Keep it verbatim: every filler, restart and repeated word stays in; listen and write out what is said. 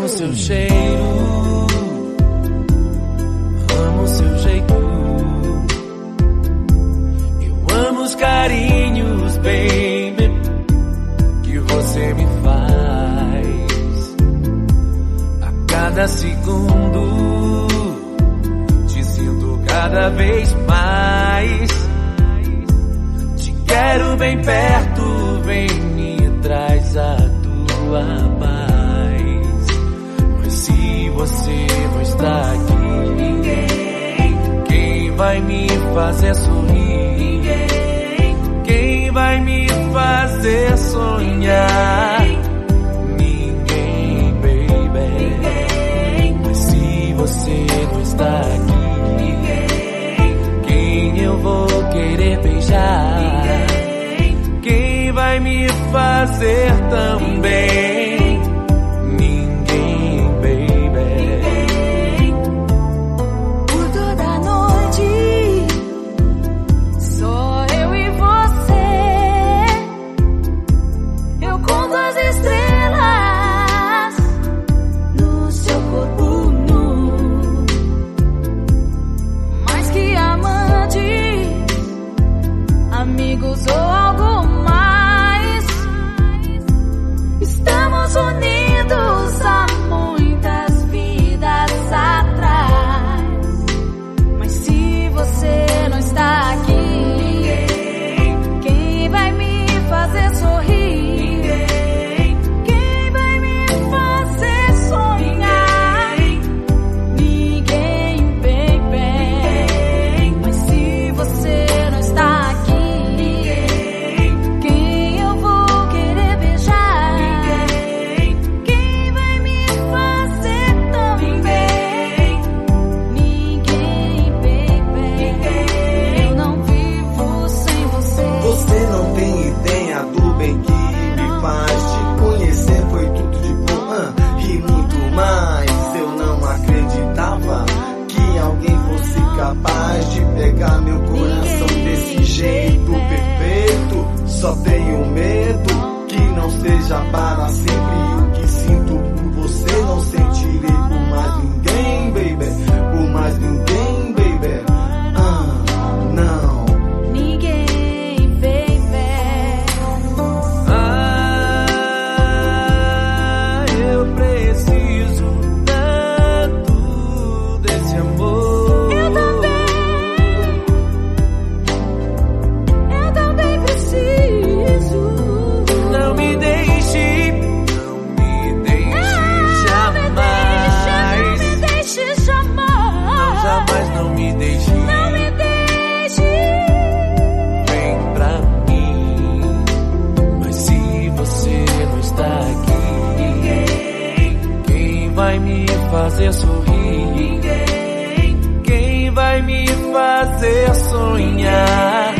amo seu cheiro, amo seu jeito, eu amo os carinhos, baby, que você me faz. A cada segundo te sinto cada vez mais. Te quero bem perto, vem me traz a tua paz. Mas se você não está aqui, ninguém, quem vai me fazer sorrir? Ninguém, quem vai me fazer sonhar? Ninguém, baby. Ninguém. Mas se você não está aqui, ninguém, quem eu vou querer beijar? Ninguém, quem vai me fazer também? Ninguém, baby. Ninguém. Por toda a noite, só eu e você. Eu conto as estrelas no seu corpo nu. Mais que amantes, amigos ou algo mais, estamos unidos há muitas vidas atrás. Mas se você não está aqui, ninguém, quem vai me fazer sorrir? Ninguém, quem vai me fazer sonhar? Ninguém, baby. Mas se você não está aqui, ninguém, quem eu vou querer beijar? Ninguém, quem vai me fazer também? Ninguém, baby. Eu não vivo sem você. Você não tem ideia do bem que me faz. Te conhecer foi tudo de bom, ah, e muito mais. Eu não acreditava que alguém fosse capaz de pegar meu coração desse jeito perfeito. Só tenho medo que não seja para sempre. O que sinto por você não sentirei por mais ninguém, baby. Por mais ninguém, baby. Ah, não. Ninguém, baby. Ah, eu preciso tanto desse amor. Eu também, eu também preciso. Não me deixe, não me deixe jamais. Não me deixe jamais. Não, jamais não me deixe. Não me deixe. Vem pra mim. Mas se você não está aqui, ninguém, quem vai me fazer sorrir? Ninguém, quem vai me fazer sonhar?